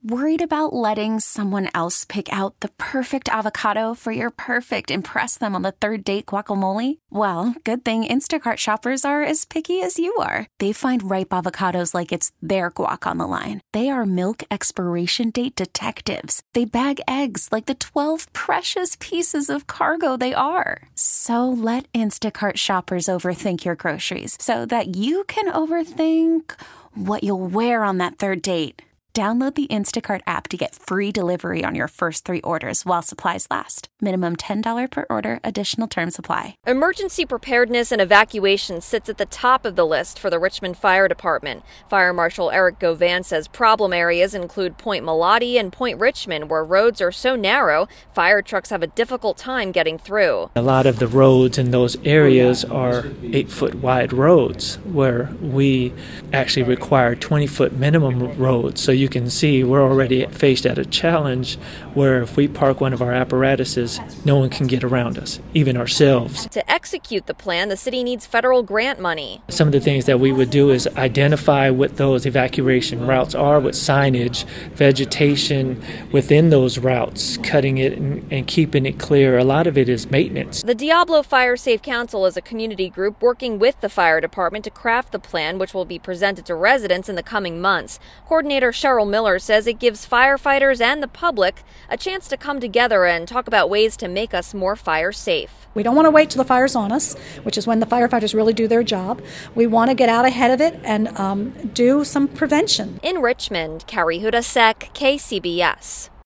Worried about letting someone else pick out the perfect avocado for your perfect impress them on the third date guacamole? Well, good thing Instacart shoppers are as picky as you are. They find ripe avocados like it's their guac on the line. They are milk expiration date detectives. They bag eggs like the 12 precious pieces of cargo they are. So let Instacart shoppers overthink your groceries so that you can overthink what you'll wear on that third date. Download the Instacart app to get free delivery on your first 3 orders while supplies last. Minimum $10 per order. Additional terms apply. Emergency preparedness and evacuation sits at the top of the list for the Richmond Fire Department. Fire Marshal Eric Govan says problem areas include Point Malati and Point Richmond, where roads are so narrow, fire trucks have a difficult time getting through. A lot of the roads in those areas are 8-foot wide roads, where we actually require 20-foot minimum roads. So you can see we're already faced at a challenge where if we park one of our apparatuses, no one can get around us, even ourselves. To execute the plan, the city needs federal grant money. Some of the things that we would do is identify what those evacuation routes are with signage, vegetation within those routes, cutting it and keeping it clear. A lot of it is maintenance. The Diablo Fire Safe Council is a community group working with the fire department to craft the plan, which will be presented to residents in the coming months. Coordinator Cheryl Miller says it gives firefighters and the public a chance to come together and talk about ways to make us more fire safe. We don't want to wait till the fire's on us, which is when the firefighters really do their job. We want to get out ahead of it and do some prevention. In Richmond, Carrie Hudasek, KCBS.